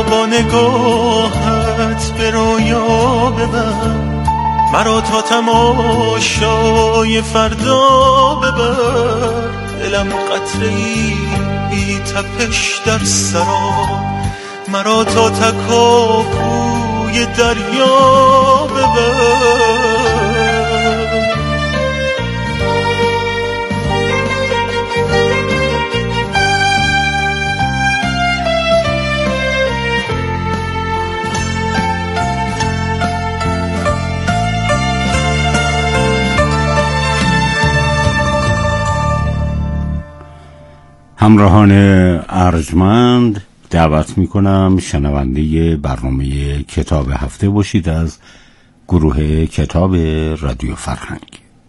مرا با نگاهت به رویا ببر، مرا تا تماشای فردا ببر. دلم قطره‌ای بی تپش در سرا، مرا تا تکاپوی دریا ببر. همراهان ارجمند، دعوت میکنم شنونده برنامه کتاب هفته باشید از گروه کتاب رادیو فرهنگ.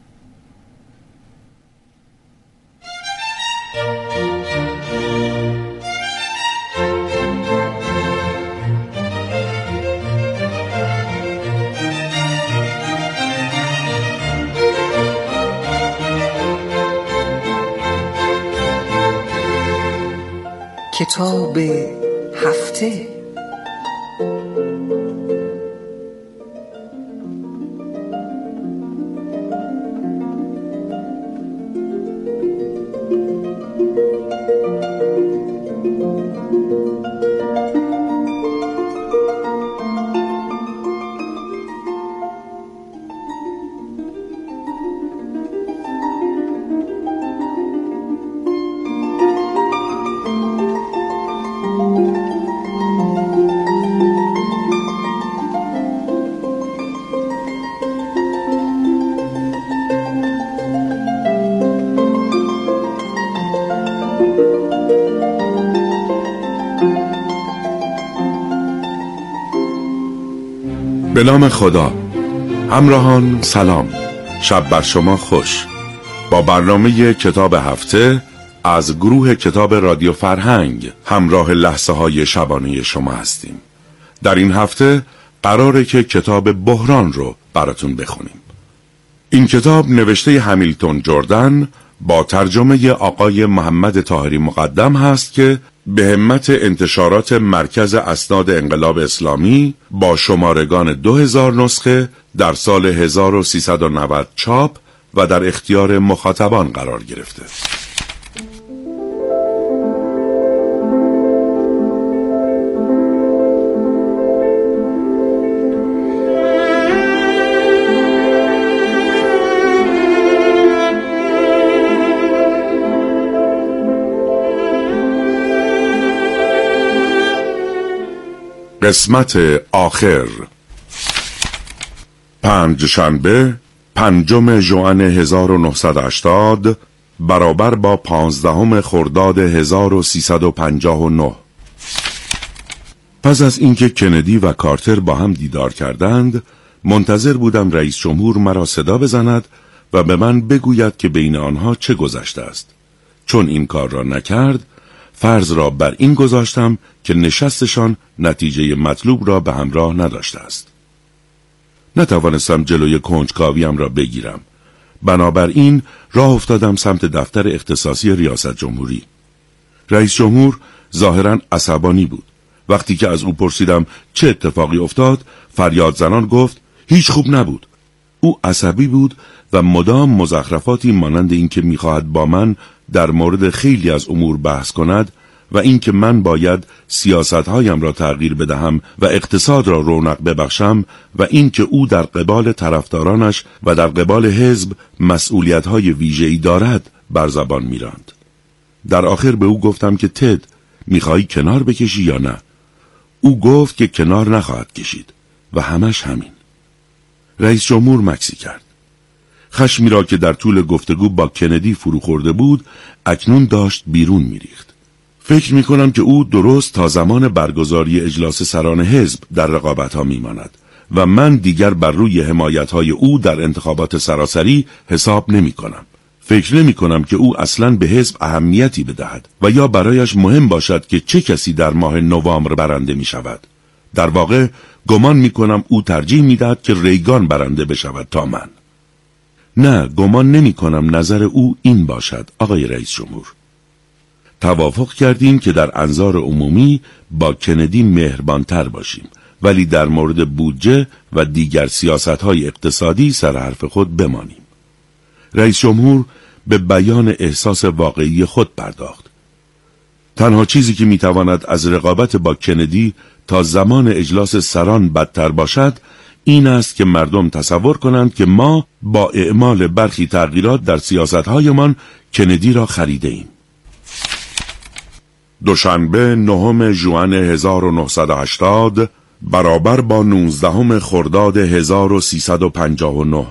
کتاب هفته. به نام خدا. همراهان سلام، شب بر شما خوش. با برنامه کتاب هفته از گروه کتاب رادیو فرهنگ همراه لحظه های شبانه شما هستیم. در این هفته قراره که کتاب بحران رو براتون بخونیم. این کتاب نوشته همیلتون جردن با ترجمه آقای محمد طاهری مقدم هست که به همت انتشارات مرکز اسناد انقلاب اسلامی با شمارگان 2000 نسخه در سال 1390 چاپ و در اختیار مخاطبان قرار گرفته. قسمت آخر. پنجشنبه 5 ژوئن 1980 برابر با 15 خرداد 1359. پس از اینکه کندی و کارتر با هم دیدار کردند، منتظر بودم رئیس جمهور مرا صدا بزند و به من بگوید که بین آنها چه گذشته است. چون این کار را نکرد، فرض را بر این گذاشتم که نشستشان نتیجه مطلوب را به همراه نداشته است. نتوانستم جلوی کنجکاویم را بگیرم. بنابراین راه افتادم سمت دفتر اختصاصی ریاست جمهوری. رئیس جمهور ظاهراً عصبانی بود. وقتی که از او پرسیدم چه اتفاقی افتاد، فریاد زنان گفت هیچ خوب نبود. او عصبی بود و مدام مزخرفاتی مانند این که می‌خواهد با من در مورد خیلی از امور بحث کند و اینکه من باید سیاست‌هایم را تغییر بدهم و اقتصاد را رونق ببخشم و اینکه او در قبال طرفدارانش و در قبال حزب مسئولیت‌های ویژه‌ای دارد بر زبان می‌راند. در آخر به او گفتم که تد، می‌خواهی کنار بکشی یا نه؟ او گفت که کنار نخواهد کشید و همش همین. رئیس جمهور مکسی کرد. خشمی را که در طول گفتگو با کندی فرو خورده بود اکنون داشت بیرون می‌ریخت. فکر می‌کنم که او درست تا زمان برگزاری اجلاس سران حزب در رقابت‌ها می‌ماند و من دیگر بر روی حمایت‌های او در انتخابات سراسری حساب نمی‌کنم. فکر نمی‌کنم که او اصلاً به حزب اهمیتی بدهد و یا برایش مهم باشد که چه کسی در ماه نوامبر برنده می‌شود. در واقع گمان می‌کنم او ترجیح می‌دهد که ریگان برنده بشود تا من. نه، گمان نمی‌کنم نظر او این باشد آقای رئیس جمهور. توافق کردیم که در انظار عمومی با کندی مهربانتر باشیم، ولی در مورد بودجه و دیگر سیاست‌های اقتصادی سر حرف خود بمانیم. رئیس جمهور به بیان احساس واقعی خود پرداخت. تنها چیزی که میتواند از رقابت با کندی تا زمان اجلاس سران بدتر باشد این است که مردم تصور کنند که ما با اعمال برخی تغییرات در سیاست‌هایمان کندی را خریده ایم. دوشنبه 9 ژوئن 1980 برابر با 19 خرداد 1359.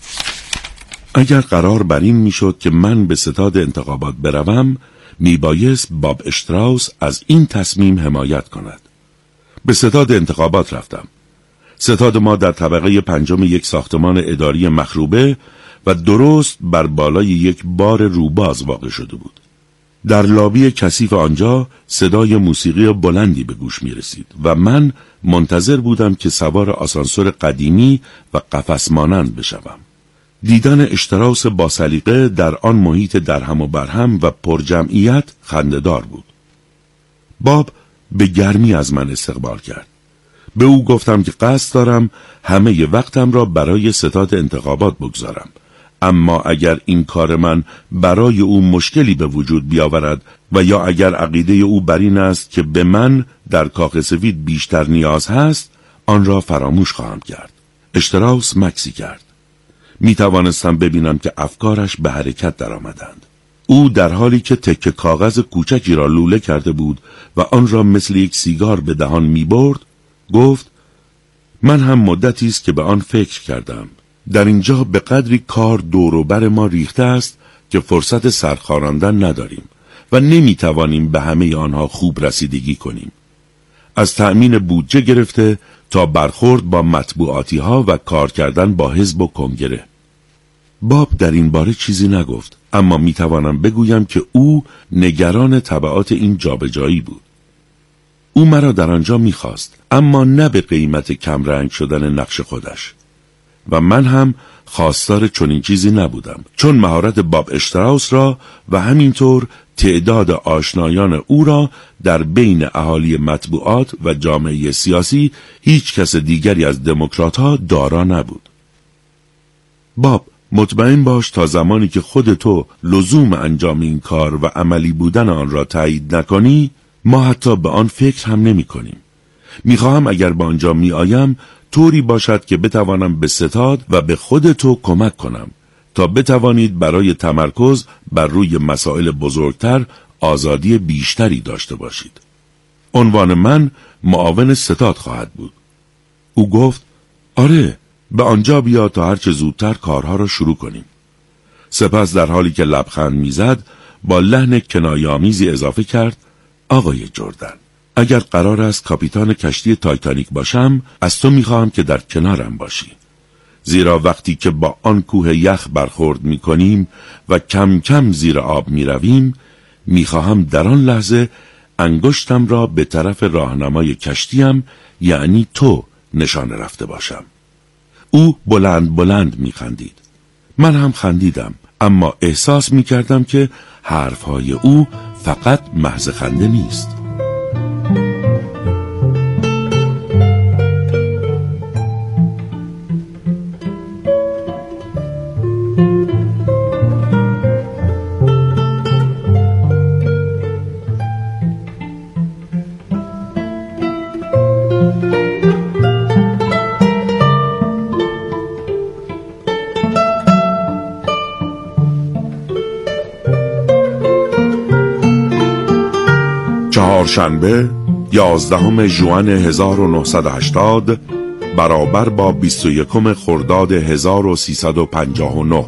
اگر قرار بر این میشد که من به ستاد انتخابات بروم، میبایست باب اشتراوس از این تصمیم حمایت کند. به ستاد انتخابات رفتم. ستاد ما در طبقه 5 یک ساختمان اداری مخروبه و درست بر بالای یک بار روباز واقع شده بود. در لابی کثیف آنجا صدای موسیقی بلندی به گوش می رسید و من منتظر بودم که سوار آسانسور قدیمی و قفس مانند بشوم. دیدن اشتراوس با سلیقه در آن محیط درهم و برهم و پرجمعیت خنده‌دار بود. باب به گرمی از من استقبال کرد. به او گفتم که قصد دارم همه وقتم را برای ستاد انتخابات بگذارم، اما اگر این کار من برای او مشکلی به وجود بیاورد و یا اگر عقیده او بر این است که به من در کاخ سفید بیشتر نیاز هست، آن را فراموش خواهم کرد. اشتراوس مکسی کرد. می توانستم ببینم که افکارش به حرکت در آمدند. او در حالی که تکه کاغذ کوچکی را لوله کرده بود و آن را مثل یک سیگار به دهان می برد، گفت: من هم مدتی است که به آن فکر کردم. در اینجا به قدری کار دور و بر ما ریخته است که فرصت سرخاراندن نداریم و نمی توانیم به همه آنها خوب رسیدگی کنیم. از تأمین بودجه گرفته تا برخورد با مطبوعاتی ها و کار کردن با حزب و کنگره. باب در این باره چیزی نگفت، اما می توانم بگویم که او نگران تبعات این جابجایی بود. او مرا در آنجا می خواست، اما نه به قیمت کمرنگ شدن نقش خودش. و من هم خواستار چنین چیزی نبودم، چون مهارت باب اشتراوس را و همینطور تعداد آشنایان او را در بین اهالی مطبوعات و جامعه سیاسی هیچ کس دیگری از دموکرات‌ها دارا نبود. باب، مطمئن باش تا زمانی که خود تو لزوم انجام این کار و عملی بودن آن را تایید نکنی، ما حتی به آن فکر هم نمی کنیم. میخواهم اگر به آنجا می آیم طوری باشد که بتوانم به ستاد و به خود تو کمک کنم تا بتوانید برای تمرکز بر روی مسائل بزرگتر آزادی بیشتری داشته باشید. عنوان من معاون ستاد خواهد بود. او گفت: آره، به آنجا بیا تا هرچه زودتر کارها را شروع کنیم. سپس در حالی که لبخند میزد با لحن کنایه‌آمیزی اضافه کرد: آقای جردن، اگر قرار است کاپیتان کشتی تایتانیک باشم، از تو میخواهم که در کنارم باشی. زیرا وقتی که با آن کوه یخ برخورد میکنیم و کم کم زیر آب میرویم، میخواهم در آن لحظه انگشتم را به طرف راهنمای کشتیم، یعنی تو، نشانه رفته باشم. او بلند بلند میخندید. من هم خندیدم، اما احساس میکردم که حرفهای او فقط محض خنده نیست. چهارشنبه 11 ژوئن 1980 برابر با 21 خرداد 1359.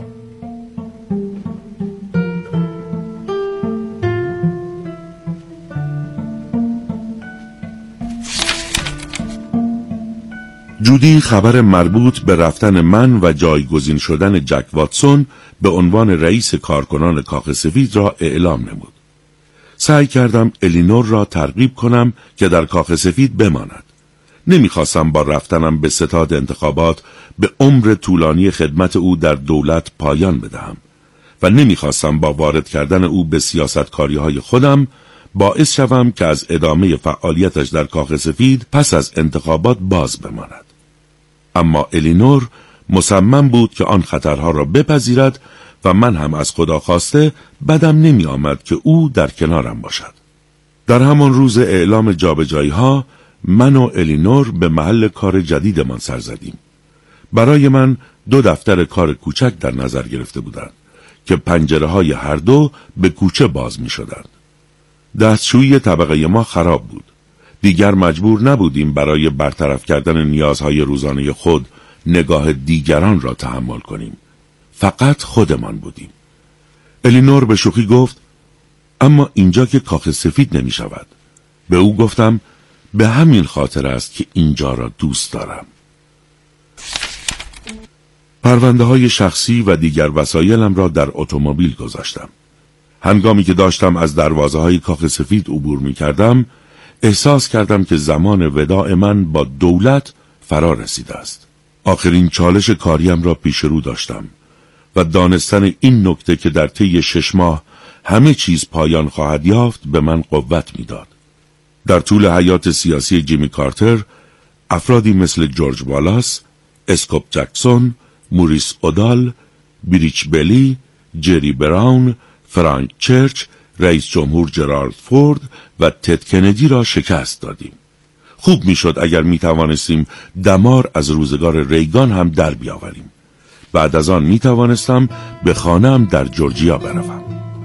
جودی خبر مربوط به رفتن من و جایگزین شدن جک واتسون به عنوان رئیس کارکنان کاخ سفید را اعلام نمود. سعی کردم الینور را ترغیب کنم که در کاخ سفید بماند. نمیخواستم با رفتنم به ستاد انتخابات به عمر طولانی خدمت او در دولت پایان بدهم. و نمیخواستم با وارد کردن او به سیاستکاری‌های خودم باعث شوم که از ادامه فعالیتش در کاخ سفید پس از انتخابات باز بماند. اما الینور مصمم بود که آن خطرها را بپذیرد و من هم از خدا خواسته بدم نمی آمد که او در کنارم باشد. در همان روز اعلام جابجایی‌ها من و الینور به محل کار جدیدمان سر زدیم. برای من 2 دفتر کار کوچک در نظر گرفته بودند که پنجره‌های هر دو به کوچه باز می‌شدند. دستشویی طبقه ما خراب بود. دیگر مجبور نبودیم برای برطرف کردن نیازهای روزانه خود نگاه دیگران را تحمل کنیم. فقط خودمان بودیم. الینور به شوخی گفت اما اینجا که کاخ سفید نمی شود. به او گفتم به همین خاطر است که اینجا را دوست دارم. پرونده های شخصی و دیگر وسایلم را در اتومبیل گذاشتم. هنگامی که داشتم از دروازه های کاخ سفید عبور می کردم، احساس کردم که زمان وداع من با دولت فرا رسیده است. آخرین چالش کاریم را پیش رو داشتم و دانستن این نکته که در طی 6 ماه همه چیز پایان خواهد یافت به من قوت میداد. در طول حیات سیاسی جیمی کارتر، افرادی مثل جورج والاس، اسکوپ جکسون، موریس اودال، بریچ بلی، جری براون، فرانک چرچ، رئیس جمهور جرالد فورد و تد کندی را شکست دادیم. خوب میشد اگر می توانستیم دمار از روزگار ریگان هم در بیاوریم. بعد از آن می توانستم به خانه‌ام در جورجیا بروم.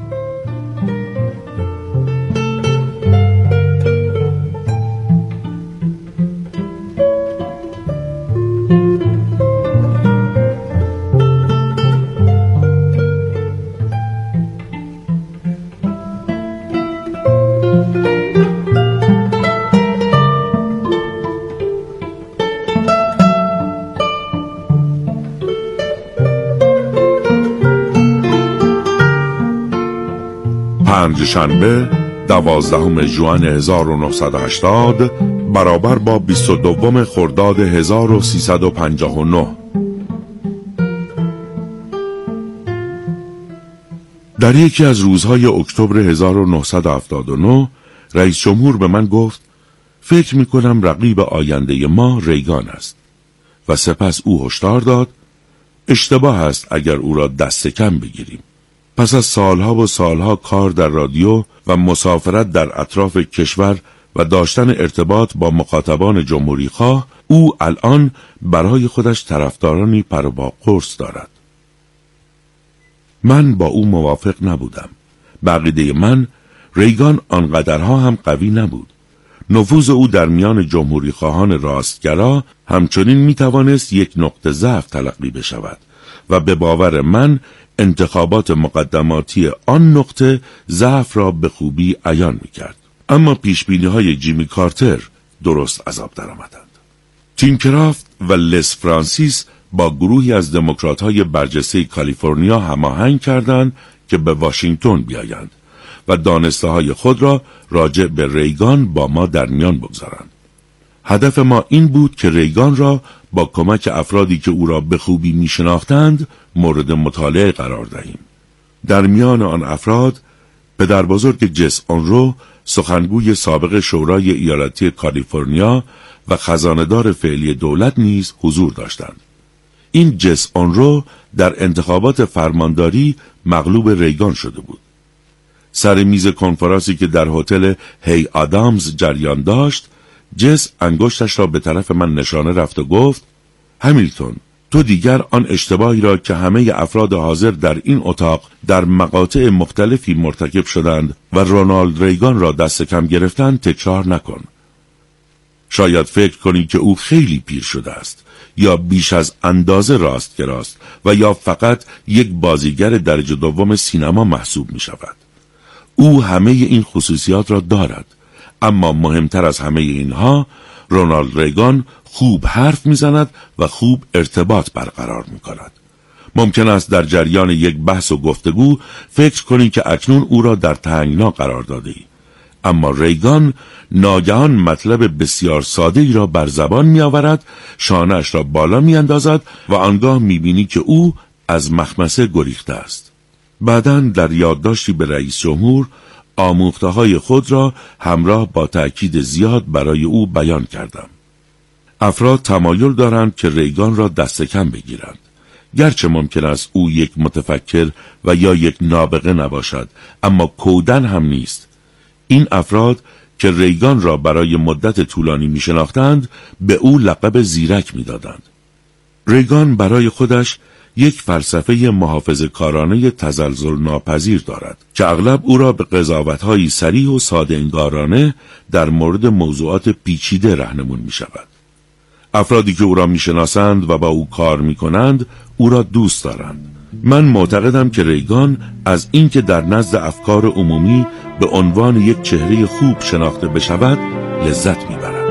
پنجشنبه 12 ژوئن 1980 برابر با 22 خرداد 1359. در یکی از روزهای اکتبر 1979 رئیس جمهور به من گفت فکر می‌کنم رقیب آینده ما ریگان است و سپس او هشدار داد اشتباه است اگر او را دست کم بگیریم. پس از سالها و سالها کار در رادیو و مسافرت در اطراف کشور و داشتن ارتباط با مخاطبان جمهوری‌خواه، او الان برای خودش طرفدارانی پر و بال قرص دارد. من با او موافق نبودم. به عقیده من ریگان آنقدرها هم قوی نبود. نفوذ او در میان جمهوری‌خواهان راستگرا همچنین میتوانست یک نقطه ضعف تلقی بشود و به باور من انتخابات مقدماتی آن نقطه ضعف را به خوبی عیان می‌کرد. اما پیشبینی‌های جیمی کارتر درست از آب درآمدند. تیم کرافت و لس فرانسیس با گروهی از دموکرات‌های برجسته کالیفرنیا هماهنگ کردند که به واشنگتن بیایند و دانسته‌های خود را راجع به ریگان با ما در میان بگذارند. هدف ما این بود که ریگان را با کمک افرادی که او را به خوبی می‌شناختند مورد مطالعه قرار دهیم. در میان آن افراد پدر بزرگ جس اونرو، سخنگوی سابق شورای ایالتی کالیفرنیا و خزانه‌دار فعلی دولت نیز حضور داشتند. این جس اونرو در انتخابات فرمانداری مغلوب ریگان شده بود. سر میز کنفرانسی که در هتل هی آدامز جریان داشت، جس انگشتش را به طرف من نشانه رفت و گفت همیلتون، تو دیگر آن اشتباهی را که همه افراد حاضر در این اتاق در مقاطع مختلفی مرتکب شدند و رونالد ریگان را دست کم گرفتند تکرار نکن. شاید فکر کنی که او خیلی پیر شده است یا بیش از اندازه راستگراست و یا فقط یک بازیگر درجه دوم سینما محسوب می شود. او همه این خصوصیات را دارد، اما مهمتر از همه اینها رونالد ریگان خوب حرف میزند و خوب ارتباط برقرار میکند. ممکن است در جریان یک بحث و گفتگو فکر کنی که اکنون او را در تنگنا قرار داده ای. اما ریگان ناگهان مطلب بسیار ساده ای را بر زبان می آورد، شانه‌اش را بالا می اندازد و آنگاه می بینی که او از مخمسه گریخته است. بعداً در یادداشتی به رئیس جمهور آموخته‌های خود را همراه با تأکید زیاد برای او بیان کردم. افراد تمایل دارند که ریگان را دست کم بگیرند. گرچه ممکن است او یک متفکر و یا یک نابغه نباشد، اما کودن هم نیست. این افراد که ریگان را برای مدت طولانی می شناختند به او لقب زیرک می دادند. ریگان برای خودش یک فلسفه محافظه‌کارانه تزلزل ناپذیر دارد که اغلب او را به قضاوت‌های صریح و ساده انگارانه در مورد موضوعات پیچیده راهنمون می شود. افرادی که او را می شناسند و با او کار می کنند او را دوست دارند. من معتقدم که ریگان از اینکه در نزد افکار عمومی به عنوان یک چهره خوب شناخته بشود لذت می برد.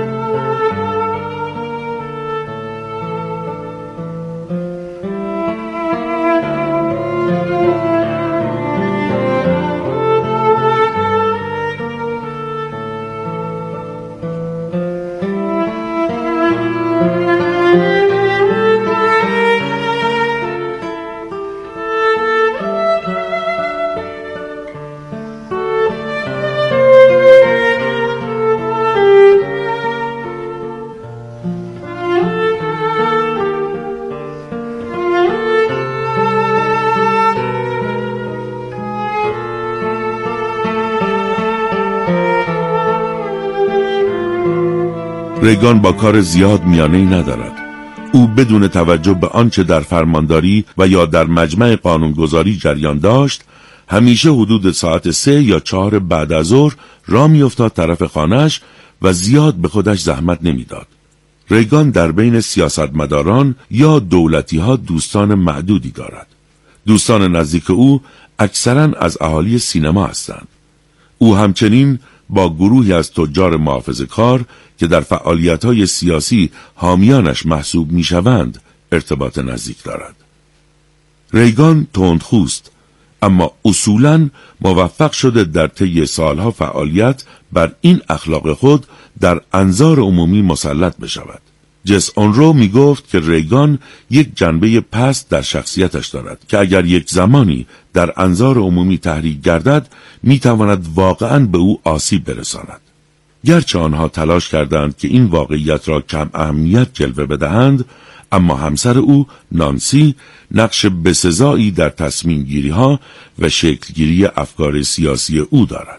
ریگان با کار زیاد میانه‌ای ندارد. او بدون توجه به آنچه در فرمانداری و یا در مجمع قانونگذاری جریان داشت، همیشه حدود ساعت 3 یا 4 بعد از ظهر راه میافتاد طرف خانه‌اش و زیاد به خودش زحمت نمیداد. ریگان در بین سیاستمداران یا دولتی‌ها دوستان معدودی دارد. دوستان نزدیک او اکثراً از اهالی سینما هستند. او همچنین با گروهی از تجار محافظه‌کار که در فعالیت‌های سیاسی حامیانش محسوب می‌شوند ارتباط نزدیک دارد. ریگان تندخوست، اما اصولاً موفق شده در طی سالها فعالیت بر این اخلاق خود در انظار عمومی مسلط بشود. جس اونرو می گفت که ریگان یک جنبه پست در شخصیتش دارد که اگر یک زمانی در انظار عمومی تحریک گردد می تواند واقعاً به او آسیب برساند. گرچه آنها تلاش کردند که این واقعیت را کم اهمیت جلوه بدهند، اما همسر او نانسی نقش بسزایی در تصمیم گیری ها و شکلگیری افکار سیاسی او دارد.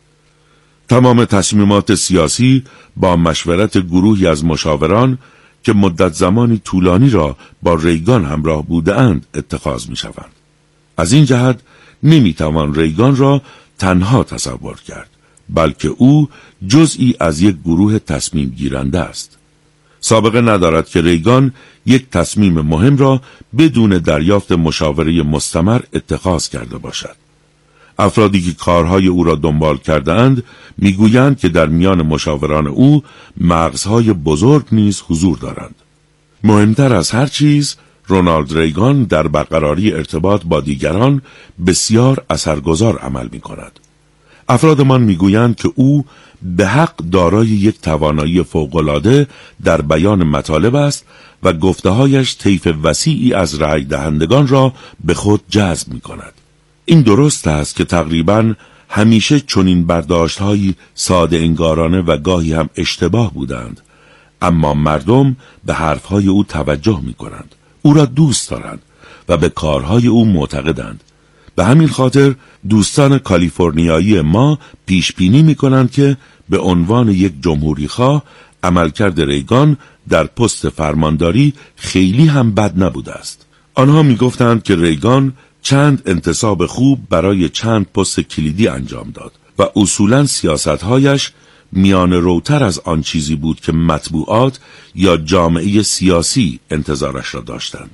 تمام تصمیمات سیاسی با مشورت گروهی از مشاوران که مدت زمانی طولانی را با ریگان همراه بودند اتخاذ می شوند. از این جهت نمی توان ریگان را تنها تصور کرد، بلکه او جزئی از یک گروه تصمیم گیرنده است. سابقه ندارد که ریگان یک تصمیم مهم را بدون دریافت مشاوره مستمر اتخاذ کرده باشد. افرادی که کارهای او را دنبال کردند میگویند که در میان مشاوران او مغزهای بزرگ نیز حضور دارند. مهمتر از هر چیز، رونالد ریگان در برقراری ارتباط با دیگران بسیار اثرگذار عمل می کند. افرادمان میگویند که او به حق دارای یک توانایی فوق‌العاده در بیان مطالب است و گفته‌هایش طیف وسیعی از رأی دهندگان را به خود جذب می کند. این درست است که تقریباً همیشه چنین برداشت‌هایی ساده انگارانه و گاهی هم اشتباه بودند، اما مردم به حرفهای او توجه می کنند، او را دوست دارند و به کارهای او معتقدند. به همین خاطر دوستان کالیفرنیایی ما پیش بینی می کنند که به عنوان یک جمهوری‌خواه عملکرد ریگان در پست فرمانداری خیلی هم بد نبوده است. آنها می گفتند که ریگان چند انتصاب خوب برای چند پست کلیدی انجام داد و اصولاً سیاست‌هایش میان روتر از آن چیزی بود که مطبوعات یا جامعه سیاسی انتظارش را داشتند.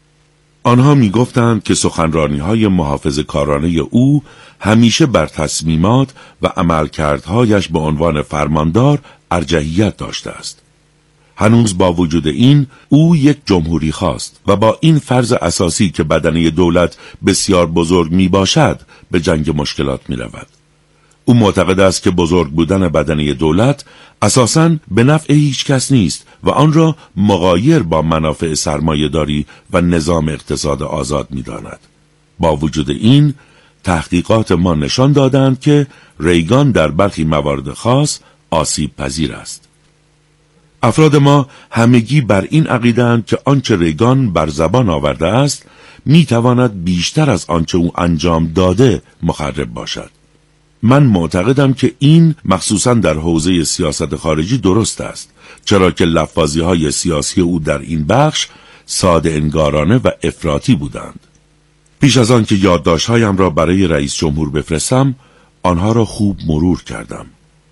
آنها می گفتند که سخنرانی‌های محافظه‌کارانه او همیشه بر تصمیمات و عملکردهایش به عنوان فرماندار ارجحیت داشته است. هنوز با وجود این او یک جمهوری خواست و با این فرض اساسی که بدنه دولت بسیار بزرگ می باشد به جنگ مشکلات می رود. او معتقد است که بزرگ بودن بدنه دولت اساساً به نفع هیچ کس نیست و آن را مغایر با منافع سرمایه‌داری و نظام اقتصاد آزاد می داند. با وجود این تحقیقات ما نشان دادند که ریگان در برخی موارد خاص آسیب پذیر است. افراد ما همگی بر این عقیده‌اند که آنچه ریگان بر زبان آورده است میتواند بیشتر از آنچه او انجام داده مخرب باشد. من معتقدم که این مخصوصاً در حوزه سیاست خارجی درست است، چرا که لفاظی‌های سیاسی او در این بخش ساده انگارانه و افراطی بودند. پیش از آن که یادداشت‌هایم را برای رئیس جمهور بفرستم، آنها را خوب مرور کردم.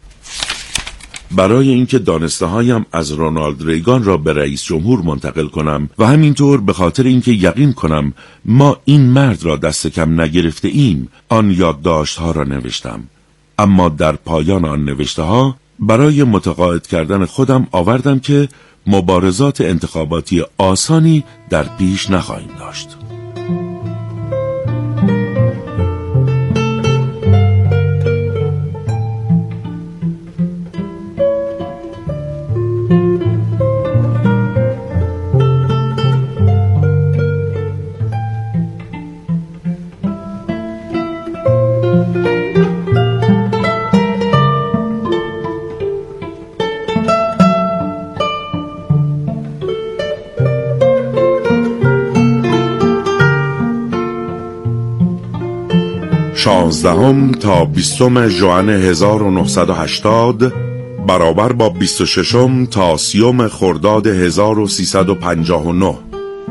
برای اینکه دانسته‌هایم از رونالد ریگان را به رئیس جمهور منتقل کنم و همینطور به خاطر اینکه یقین کنم ما این مرد را دست کم نگرفته ایم، آن یادداشت‌ها را نوشتم. اما در پایان آن نوشته‌ها برای متقاعد کردن خودم آوردم که مبارزات انتخاباتی آسانی در پیش نخواهیم داشت. شانزدهم تا 20 ژوئن 1980 برابر با 26 تا 30 خرداد 1359.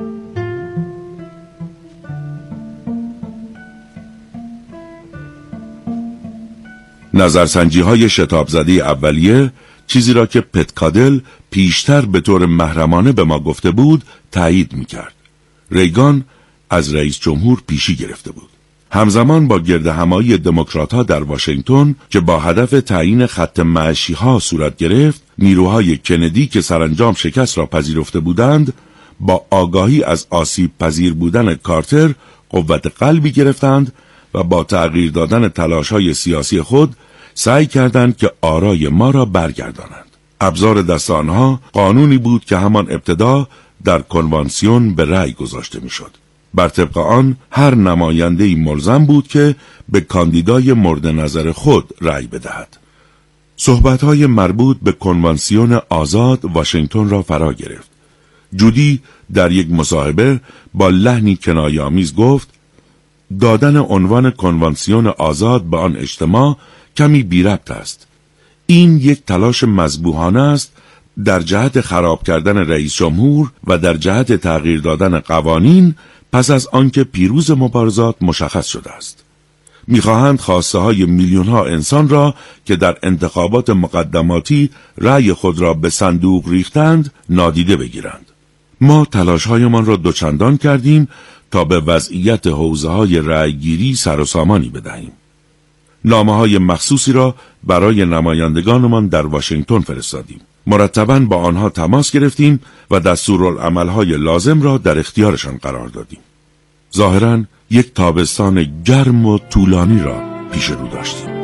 نظرسنجی‌های شتاب زده اولیه چیزی را که پت کادل پیشتر به طور محرمانه به ما گفته بود تایید می‌کرد. ریگان از رئیس جمهور پیشی گرفته بود. همزمان با گردهمایی دموکرات‌ها در واشنگتن که با هدف تعیین خط معشی‌ها صورت گرفت، نیروهای کندی که سرانجام شکست را پذیرفته بودند، با آگاهی از آسیب پذیر بودن کارتر قوت قلبی گرفتند و با تغییر دادن تلاش‌های سیاسی خود سعی کردند که آرای ما را برگردانند. ابزار دست آنها قانونی بود که همان ابتدا در کنوانسیون به رأی گذاشته می‌شد. بر طبق آن هر نماینده‌ای ملزم بود که به کاندیدای مورد نظر خود رأی بدهد. صحبت‌های مربوط به کنوانسیون آزاد واشنگتن را فرا گرفت. جودی در یک مصاحبه با لحنی کنایه‌آمیز گفت: دادن عنوان کنوانسیون آزاد به آن اجتماع کمی بی‌ربط است. این یک تلاش مذبوحانه است در جهت خراب کردن رئیس جمهور و در جهت تغییر دادن قوانین پس از آنکه پیروز مبارزات مشخص شده است. می‌خواهند خواسته های میلیون ها انسان را که در انتخابات مقدماتی رأی خود را به صندوق ریختند نادیده بگیرند. ما تلاش‌هایمان را دوچندان کردیم تا به وضعیت حوزه‌های رأیگیری سر و سامانی بدهیم. نامه‌های مخصوصی را برای نمایندگانمان در واشنگتن فرستادیم. مرتباً با آنها تماس گرفتیم و دستورالعمل‌های لازم را در اختیارشان قرار دادیم. ظاهراً یک تابستان گرم و طولانی را پیش رو داشتیم.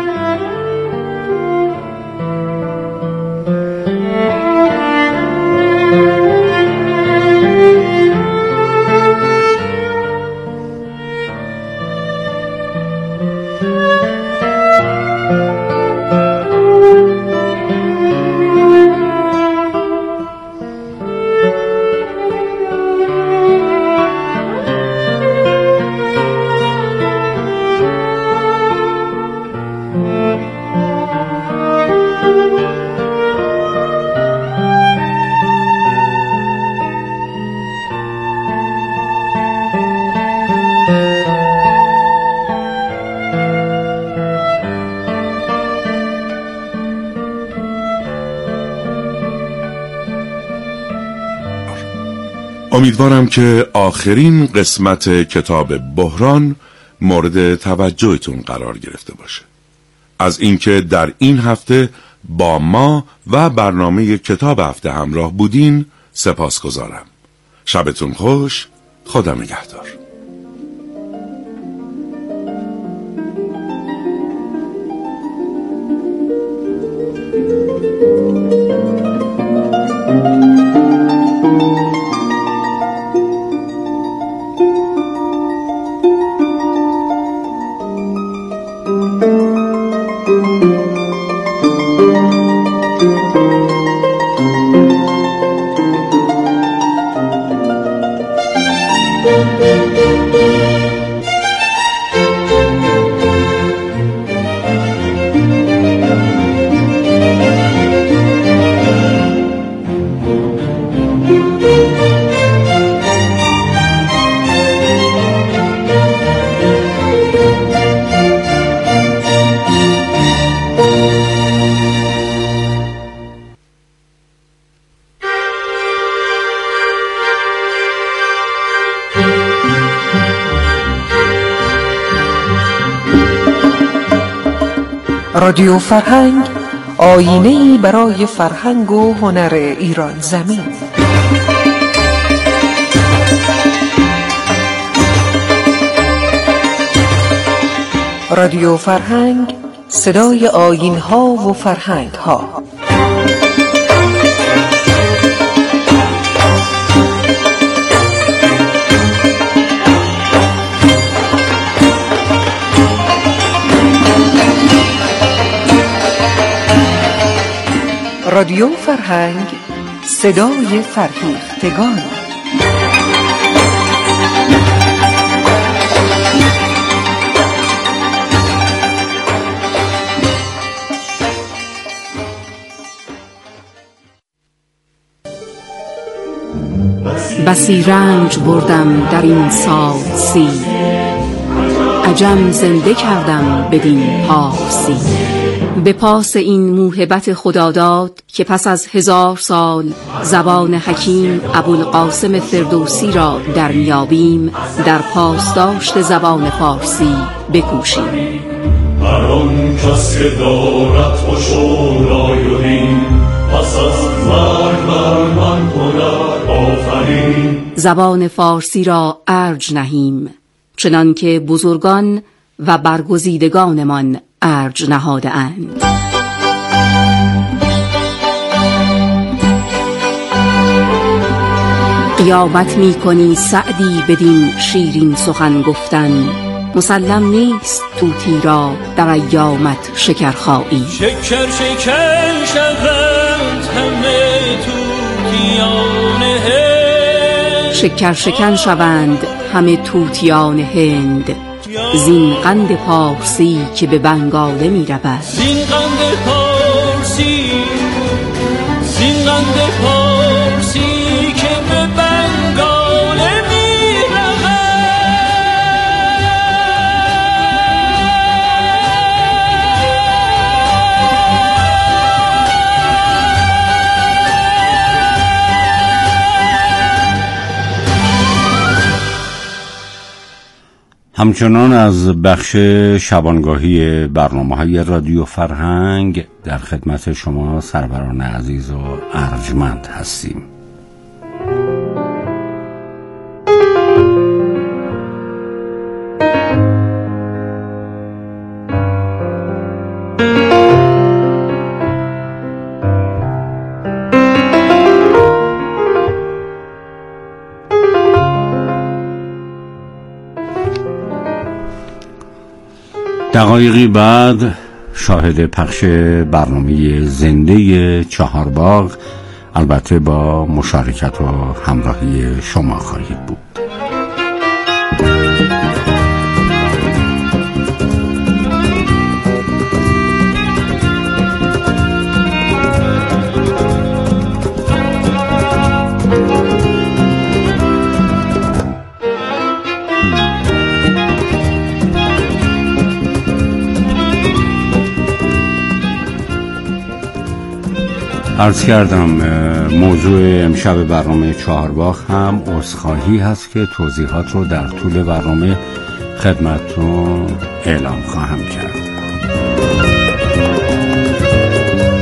امیدوارم که آخرین قسمت کتاب بحران مورد توجهتون قرار گرفته باشه. از اینکه در این هفته با ما و برنامه کتاب هفته همراه بودین سپاسگزارم. شبتون خوش. خدا نگهدار. رادیو فرهنگ، آیینه‌ای برای فرهنگ و هنر ایران زمین. رادیو فرهنگ، صدای آیین‌ها و فرهنگ‌ها. رادیو فرهنگ، صدای فرهیختگان. بسی رنج بردم در این سال سی، عجم زنده کردم بدین پارسی. به پاس این موهبت خداداد که پس از 1000 سال زبان حکیم ابوالقاسم فردوسی را در میابیم، در پاسداشت زبان فارسی بکوشیم. هر آن کس که دارد خوش و رای و دین، پس از مرگ بر من کند آفرین. زبان فارسی را ارج نهیم، چنان که بزرگان و برگزیدگانمان ارج نهاده اند. قیامت می کنی سعدی بدین شیرین سخن گفتن، مسلم نیست طوطی را در ایامت شکرخایی. شکر شکر شوند همه طوطیان هند، شکر شکن شوند همه طوطیان هند، زین قند پارسی که به بنگاله می رود. زین قند پارسی، زین قند پارسی که به بنگاله می رود. همچنان از بخش شبانگاهی برنامه‌های رادیو فرهنگ در خدمت شما سروران عزیز و ارجمند هستیم. دقایقی بعد شاهد پخش برنامه زنده چهارباغ، البته با مشارکت و همراهی شما خواهید بود. عرض کردم موضوع امشب برنامه چهارباغ هم عذرخواهی هست که توضیحات رو در طول برنامه خدمتتون اعلام خواهم کرد.